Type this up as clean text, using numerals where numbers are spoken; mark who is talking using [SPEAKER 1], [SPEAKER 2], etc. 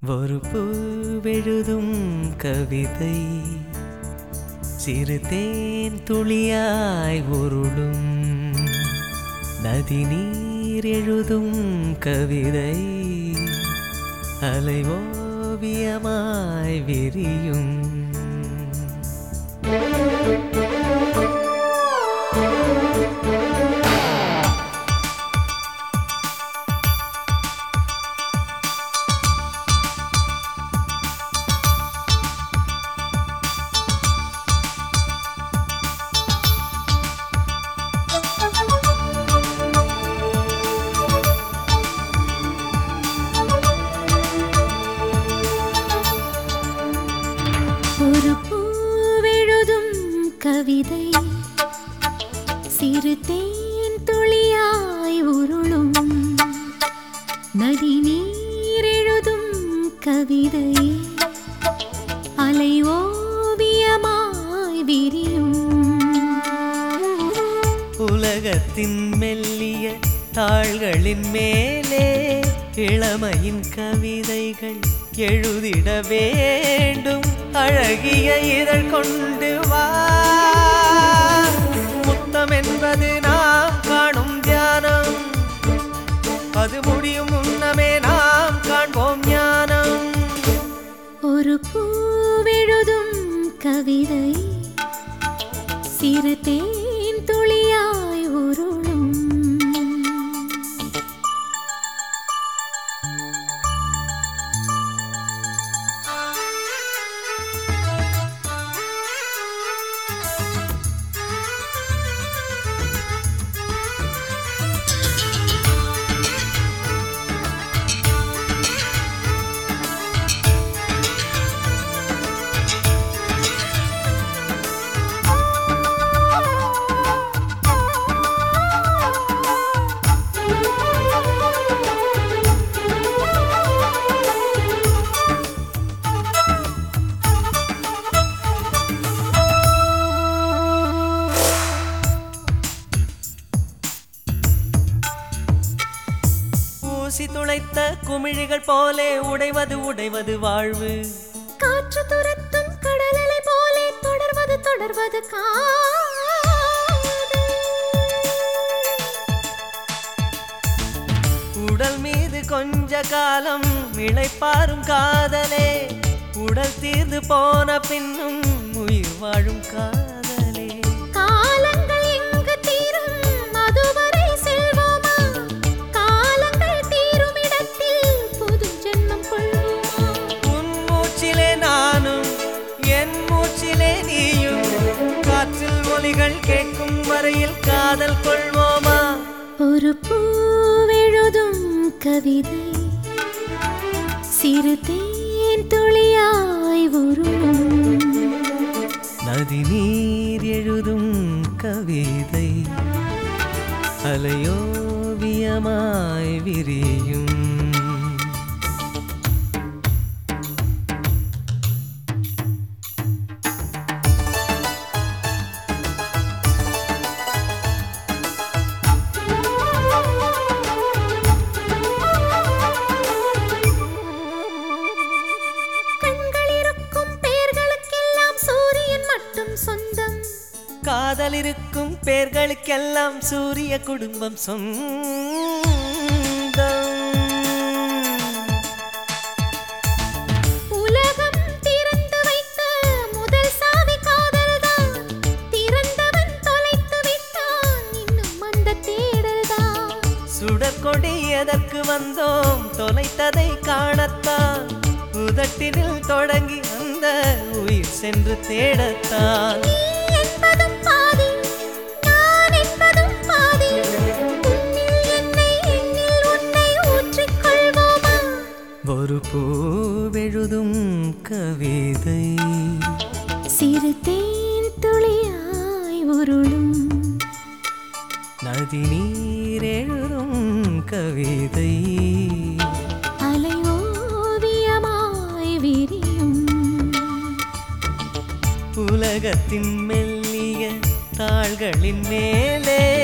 [SPEAKER 1] ஒரு பூவெழுதும் கவிதை சிறு தேன் துளியாய் உருளும் நதி நீர் எழுதும் கவிதை அலை ஓவியமாய் விரியும்.
[SPEAKER 2] ஒரு பூவெழுதும் கவிதை சிறு தேன் துளியாய் உருளும் நதி நீர் எழுதும் கவிதை அலை ஓவியமாய் விரியும்.
[SPEAKER 1] உலகத்தின் மெல்லிய தாள்களின் மேலே இளமையின் கவிதைகள் எழுதிட வேண்டும். அழகிய இதழ் கொண்டு வா, முத்தம் என்பது நாம் காணும் தியானம், அது முடியும் முன்னமே நாம் காண்போம் ஞானம்.
[SPEAKER 2] ஒரு பூவெழுதும் கவிதை சிறு தேன் துளியாய் உருளும்.
[SPEAKER 1] ஊசி துளைத்த குமிழிகள் போலே உடைவது உடைவது வாழ்வு.
[SPEAKER 2] காற்று துரத்தும் கடலலை போலே தொடர்வது தொடர்வது
[SPEAKER 1] உடல் மீது கொஞ்ச காலம் இளைப்பாரும் காதலே, உடல் தீர்ந்து போன பின்னும் உயிர் வாழும் காதலே.
[SPEAKER 2] காலங்கள் எங்கு தீரும் அதுவரை செல்வோமா, காலங்கள் தீரும் இடத்தில் புது ஜென்மம் கொள்வோமா.
[SPEAKER 1] உன் மூச்சிலே நானும் என் மூச்சிலே நீயும், காற்றில் ஒலிகள் கேட்கும் வரையில் காதல் கொள்வோமா.
[SPEAKER 2] ஒரு பூவெழுதும் கவிதை சிறு தேன் துளியாய் உருளும்
[SPEAKER 1] நதி நீர் எழுதும் கவிதை அலையோவியமாய் விரியும்.
[SPEAKER 2] சொந்தம்
[SPEAKER 1] காதல் இருக்கும் பேர்களுக்கெல்லாம் சூரிய குடும்பம் சொந்தம்.
[SPEAKER 2] உலகம் திறந்து வைத்த முதல் சாவி காதல்தான், திறந்தவன் தொலைத்து விட்டான் இன்னும் அந்த தேடல்தான்.
[SPEAKER 1] சுடற்கொடி எதற்கு வந்தோம் தொலைத்ததை காணத்தான், உதட்டினில் தொடங்கி அந்த உயிர் சென்று தேடத்தான்.
[SPEAKER 2] நீ என்பதும் பாதி, நான் என்பதும் பாதி, உன்னில் என்னை என்னில் உன்னை ஊற்றிக் கொள்வோமா.
[SPEAKER 1] ஒரு பூவெழுதும் கவிதை
[SPEAKER 2] சிறு தேன் துளியாய் உருளும்
[SPEAKER 1] நதி நீர் எழுதும் கவிதை
[SPEAKER 2] அலை ஓவியமாய் விரியும்.
[SPEAKER 1] உலகத்தின் மெல்லிய தாள்களின் மேலே